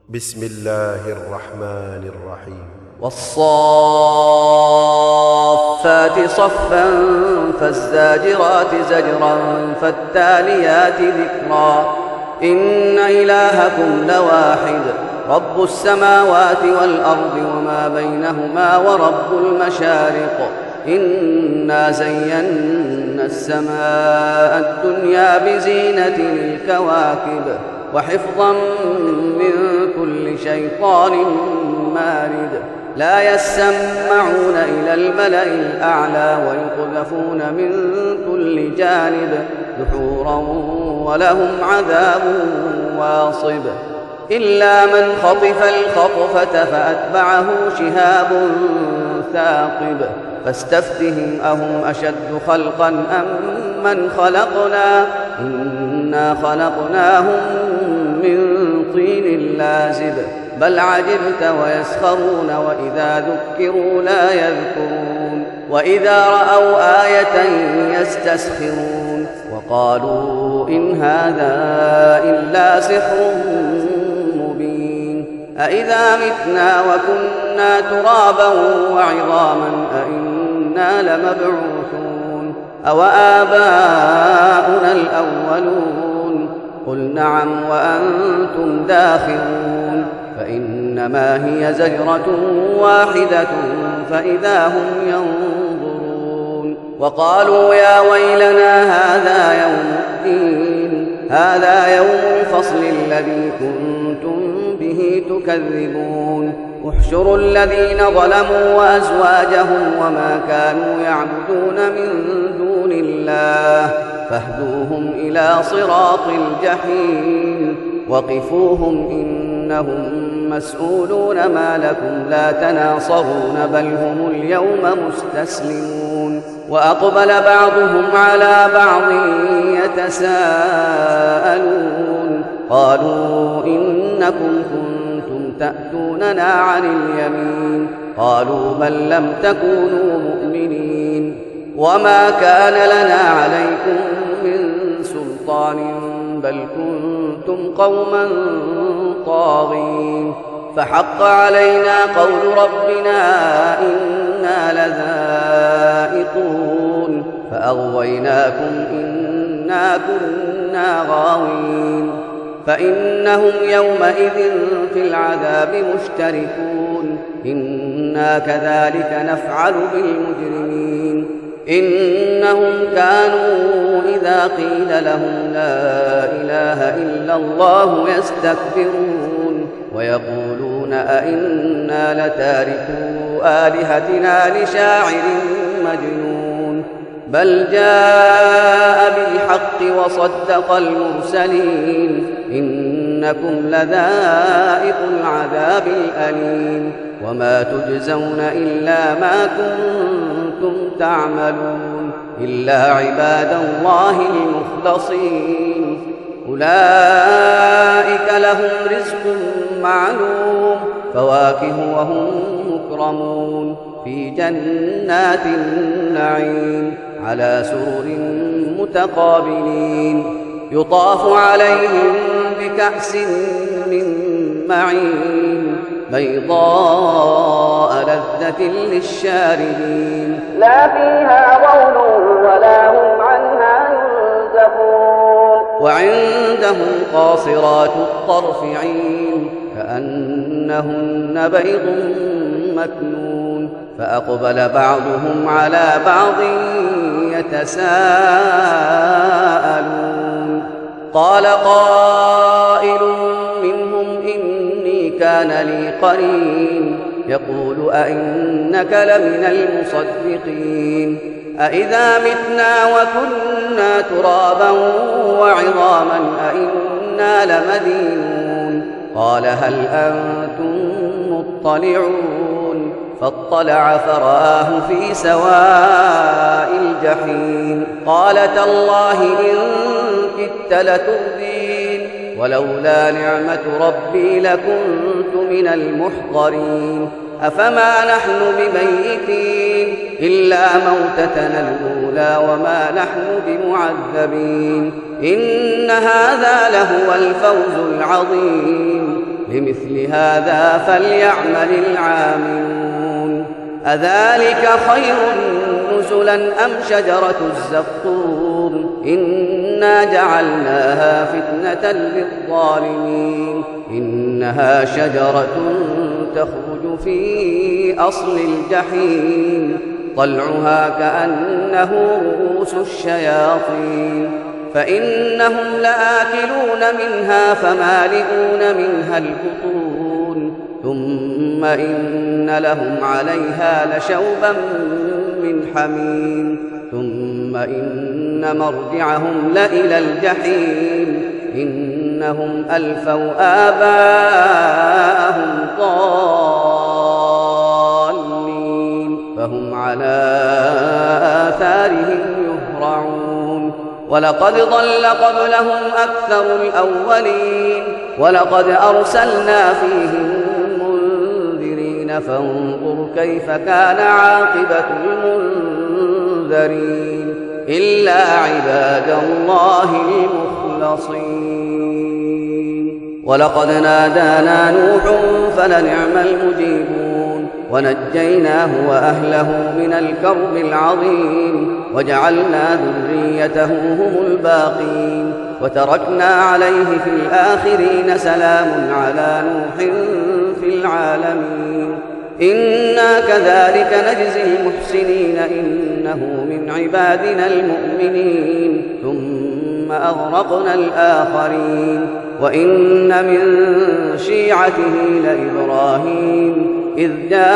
بسم الله الرحمن الرحيم والصافات صفا فالزاجرات زجرا فالتاليات ذكرا إن إلهكم لواحد رب السماوات والأرض وما بينهما ورب المشارق إنا زينا السماء الدنيا بزينة الكواكب وحفظا من كل شيطان مارد لا يسمعون إلى الملأ الأعلى ويقذفون من كل جانب دحورا ولهم عذاب واصب إلا من خطف الخطفة فأتبعه شهاب ثاقب فاستفتهم أهم أشد خلقا أم من خلقنا إنا خلقناهم من طين لازب بل عجبت ويسخرون وإذا ذكروا لا يذكرون وإذا رأوا آية يستسخرون وقالوا إن هذا إلا سحر مبين أإذا متنا وكنا ترابا وعظاما أإنا لمبعوثون أوآباؤنا الأولون قل نعم وأنتم داخرون فإنما هي زجرة واحدة فإذا هم ينظرون وقالوا يا ويلنا هذا يوم الدين هذا يوم الفصل الذي كنتم به تكذبون احشروا الذين ظلموا وأزواجهم وما كانوا يعبدون من دون الله فاهدوهم إلى صراط الجحيم وقفوهم إنهم مسؤولون ما لكم لا تناصرون بل هم اليوم مستسلمون وأقبل بعضهم على بعض يتساءلون قالوا إنكم كنتم تأتوننا عن اليمين قالوا بل لم تكونوا مؤمنين وما كان لنا عليكم من سلطان بل كنتم قوما طاغين فحق علينا قول ربنا إنا لذائقون فأغويناكم إنا كنا غاوين فإنهم يومئذ في العذاب مشتركون إنا كذلك نفعل بالمجرمين إنهم كانوا إذا قيل لهم لا إله إلا الله يستكبرون ويقولون أئنا لتاركو آلهتنا لشاعر مجنون بل جاء بالحق وصدق المرسلين إنكم لذائق العذاب الأليم وما تجزون إلا ما كنتم تعملون إلا عباد الله المخلصين أولئك لهم رزق معلوم فواكه وهم مكرمون في جنات النعيم على سرر متقابلين يطاف عليهم بكأس من معين بيضاء لذة للشاربين لا فيها غول ولا هم عنها ينزفون وعندهم قاصرات الطرف عين كأنهن بيض مكنون فأقبل بعضهم على بعض يتساءلون قال قائل منهم إني كان لي قرين يقول أئنك لمن المصدقين أئذا متنا وكنا ترابا وعظاما أئنا لمدينون قال هل أنتم مطلعون فاطلع فرآه في سواء الجحيم قال تالله إن كدت لتردين ولولا نعمة ربي لكنت من المحضرين أفما نحن بميتين إلا موتتنا الأولى وما نحن بمعذبين إن هذا لهو الفوز العظيم لمثل هذا فليعمل العاملون أذلك خير نزلا أم شجرة الزقوم إنا جعلناها فتنة للظالمين إنها شجرة تخرج في أصل الجحيم طلعها كأنه رؤوس الشياطين فإنهم لآكلون منها فمالئون منها البطون ثم إن لهم عليها لشوبا من حميم ثم إن مرجعهم لإلى الجحيم إنهم ألفوا آباءهم ضالين فهم على آثارهم يهرعون ولقد ضل قبلهم أكثر الأولين ولقد أرسلنا فيهم منذرين فانظر كيف كان عاقبة المنذرين إلا عباد الله المخلصين ولقد نادانا نوح فلنعم المجيبون ونجيناه وأهله من الكرب العظيم وجعلنا ذريته هم الباقين وتركنا عليه في الآخرين سلام على نوح في العالمين إنا كذلك نجزي المحسنين إنه من عبادنا المؤمنين ثم أغرقنا الآخرين وإن من شيعته لإبراهيم إذ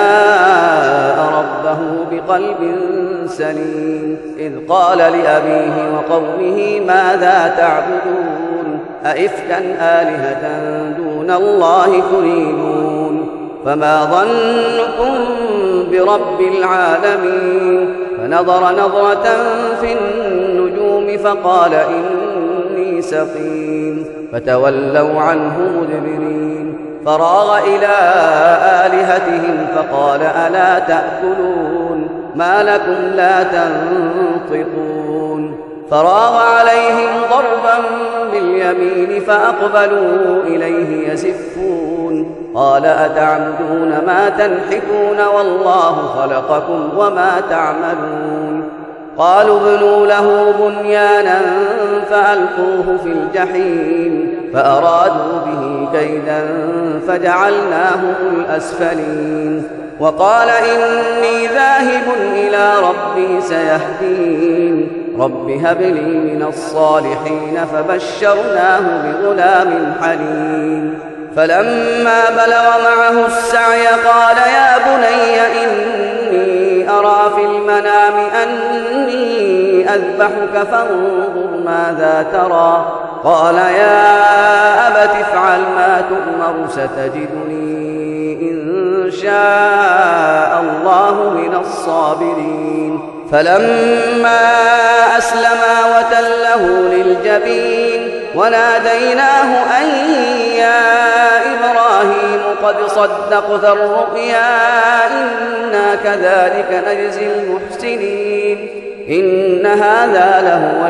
جاء ربه بقلب سليم إذ قال لأبيه وقومه ماذا تعبدون أئفكا آلهة دون الله تريدون فما ظنكم برب العالمين فنظر نظرة في النجوم فقال إني سقيم فتولوا عنه مدبرين فراغ إلى آلهتهم فقال ألا تأكلون ما لكم لا تنطقون فراغ عليهم ضربا باليمين فأقبلوا إليه يزفون قال أتعبدون ما تنحتون والله خلقكم وما تعملون قالوا ابنوا له بنيانا فألقوه في الجحيم فأرادوا به كيدا فجعلناهم الأسفلين وقال إني ذاهب إلى ربي سيهدين رب هب لي من الصالحين فبشرناه بغلام حليم فلما بلغ معه السعي قال يا بني إني أرى في المنام أني أذبحك فانظر ماذا ترى قال يا أبت افعل ما تؤمر ستجدني إن شاء الله من الصابرين فلما أسلما وتله للجبين وناديناه أن يا إبراهيم قد صدقت الرؤيا إنا كذلك نجزي المحسنين إن هذا لهو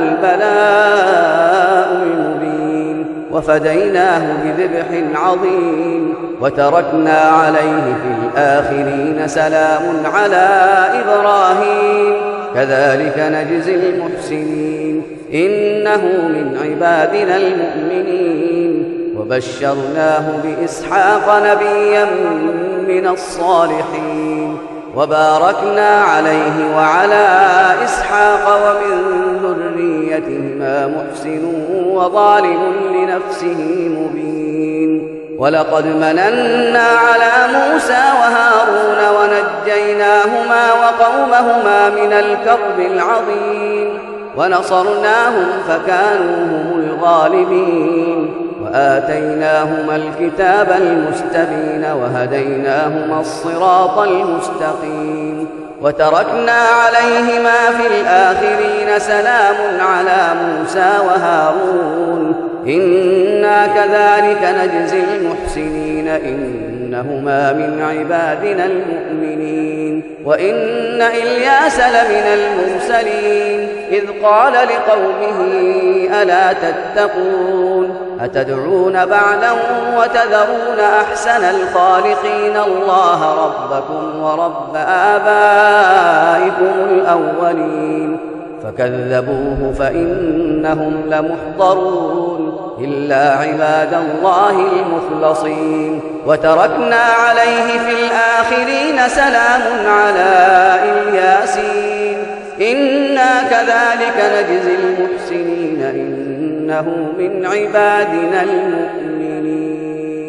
البلاء المبين وفديناه بذبح عظيم وتركنا عليه في الآخرين سلام على إبراهيم كذلك نجزي المحسنين إنه من عبادنا المؤمنين وبشرناه بإسحاق نبيا من الصالحين وباركنا عليه وعلى إسحاق ومن ذريتهما محسن وظالم لنفسه مبين ولقد مننا على موسى وهارون ونجيناهما وقومهما من الكرب العظيم ونصرناهم فكانوا هم الغالبين وآتيناهما الكتاب المستبين وهديناهما الصراط المستقيم وتركنا عليهما في الآخرين سلام على موسى وهارون إنا كذلك نجزي المحسنين إنهما من عبادنا المؤمنين وإن إلياس لمن المرسلين إذ قال لقومه ألا تتقون أتدعون بعلا وتذرون أحسن الخالقين الله ربكم ورب آبائكم الأولين فكذبوه فإنهم لمحضرون إلا عباد الله المخلصين وتركنا عليه في الآخرين سلام على الياسين إنا كذلك نجزي المحسنين إنه من عبادنا المؤمنين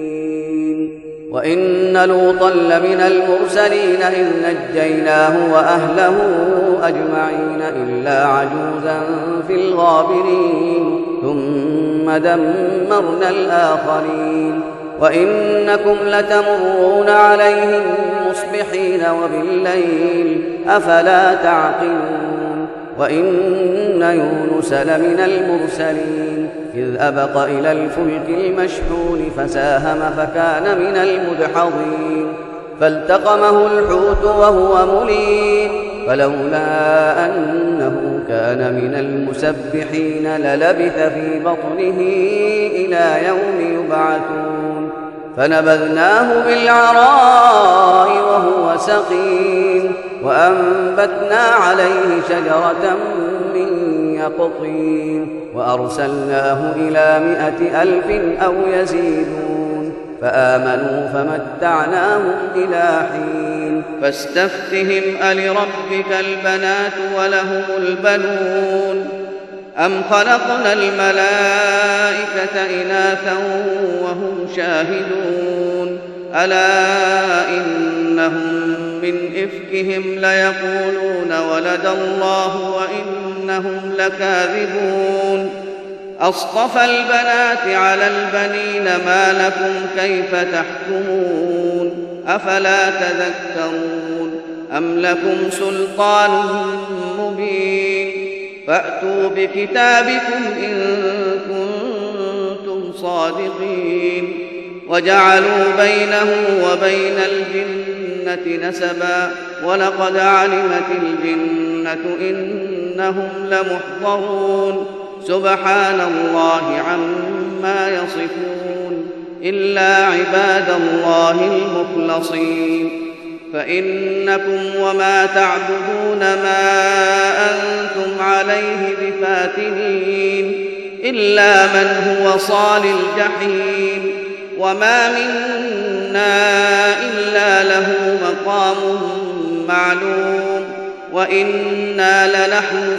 وإن لوطا لمن المرسلين إذ نجيناه وأهله أجمعين إلا عجوزا في الغابرين ثم دمرنا الآخرين وإنكم لتمرون عليهم مصبحين وبالليل أفلا تعقلون وإن يونس لمن المرسلين إذ أبق إلى الفلك المشحون فساهم فكان من المدحضين فالتقمه الحوت وهو مليم فلولا أنه كان من المسبحين للبث في بطنه إلى يوم يبعثون فنبذناه بالعراء وهو سقيم وأنبتنا عليه شجرة من يقطين وأرسلناه إلى 100,000 أو يزيدون فآمنوا فمتعناهم إلى حين فاستفتهم ألربك البنات ولهم البنون أم خلقنا الملائكة إناثا وهم شاهدون ألا إنهم من إفكهم ليقولون ولد الله وإنهم لكاذبون أصطفى البنات على البنين ما لكم كيف تحكمون أفلا تذكرون أم لكم سلطان مبين فأتوا بكتابكم إن كنتم صادقين وجعلوا بينه وبين الجنة نسبا ولقد علمت الجنة إنهم لمحضرون سبحان الله عما يصفون إلا عباد الله المخلصين فإنكم وما تعبدون ما أنتم عليه بفاتنين إلا من هو صال الجحيم وما منا إلا له مقام معلوم وإنا لنحن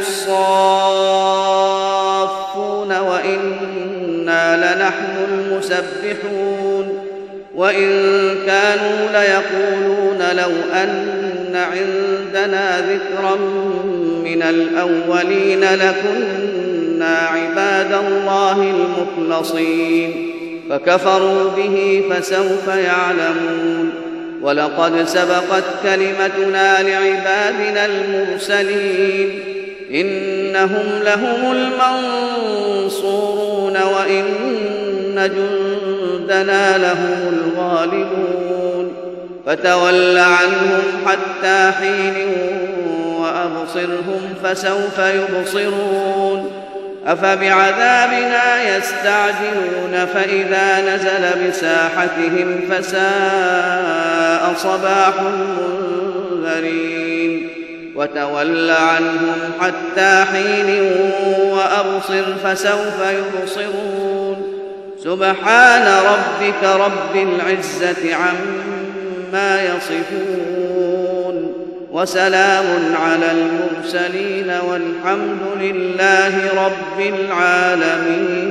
الصافون وإنا لنحن المسبحون وإن كانوا ليقولون لو أن عندنا ذكرا من الأولين لكنا عباد الله المخلصين فكفروا به فسوف يعلمون ولقد سبقت كلمتنا لعبادنا المرسلين إنهم لهم المنصورون وإن جندنا لهم الغالبون فتول عنهم حتى حين وأبصرهم فسوف يبصرون أفبعذابنا يستعجلون فإذا نزل بساحتهم فساء صباح المنذرين وتول عنهم حتى حين وأبصر فسوف يبصرون سبحان ربك رب العزة عما يصفون وسلام على المرسلين والحمد لله رب العالمين.